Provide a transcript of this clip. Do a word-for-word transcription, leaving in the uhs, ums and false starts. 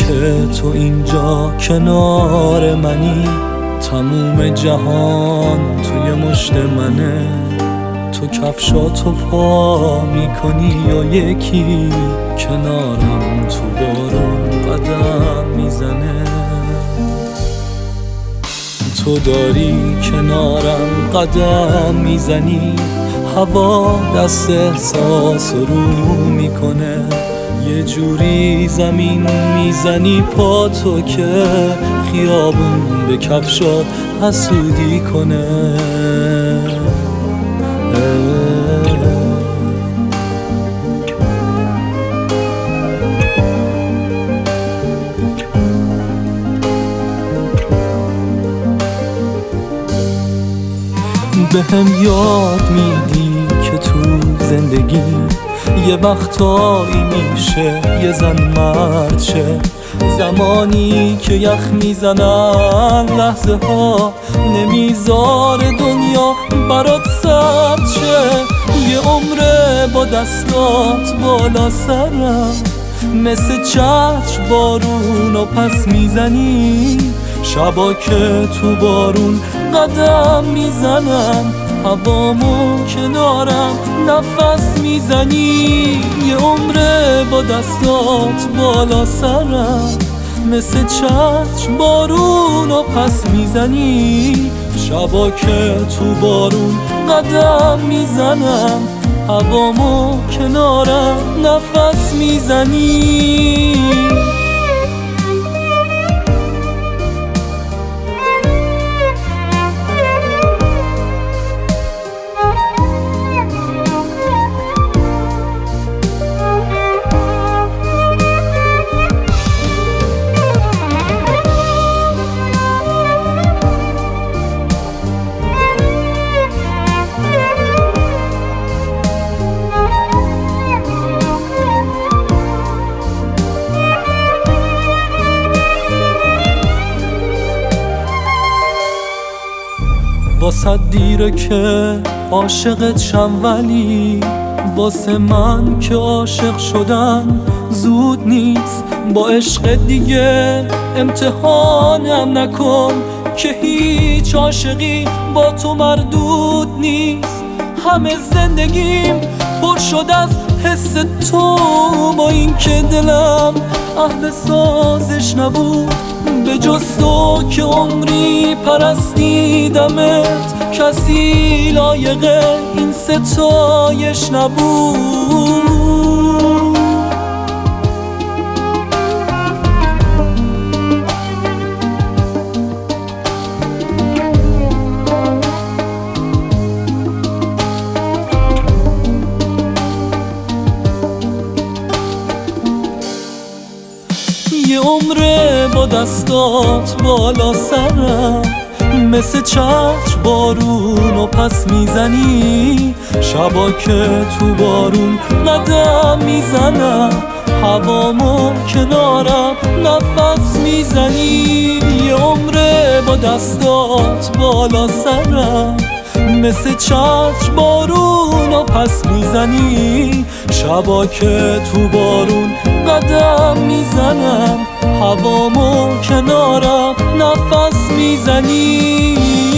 که تو اینجا کنار منی، تموم جهان توی مشت منه. تو کفشاتو پا میکنی یا یکی کنارم تو بارون قدم میزنه. تو داری کنارم قدم میزنی، هوا دست احساس رو میکنه. یه جوری زمین میزنی پا تو که خیابون به کفشات حسودی کنه. به هم یاد میدی که تو زندگی یه وقتایی میشه یه زن مرد شه. زمانی که یخ میزنن لحظه ها نمیذار دنیا برات سرد شه. یه عمره با دستات بالا سرم، مثل چتر بارون و پس میزنی. شبا که تو بارون قدم میزنم، هوامو کنارم نفس میزنی. یه عمره با دستات بالا سرم، مثل چتر بارون و پس میزنی. شبا که تو بارون قدم میزنم، هوامو کنارم نفس میزنی. واسه دیره که عاشقت شم، ولی واسه من که عاشق شدن زود نیست. با عشق دیگه امتحانم نکن که هیچ عاشقی با تو مردود نیست. همه زندگیم پر شد از حس تو، با این که دلم اهل سازش نبود. به جز تو که عمری پرستیدمت، کسی لایق این ستایش نبود. یه عمره با دستات بالا سرم، مثل چتر بارون و پس میزنی. شبا که تو بارون قدم میزنم، هوامو کنارم نفس میزنی. یه عمره با دستات بالا سرم، مثل چتر بارون و پس میزنی. شبا که تو بارون قدم میزنم، هوامو کنارم نفس میزنی.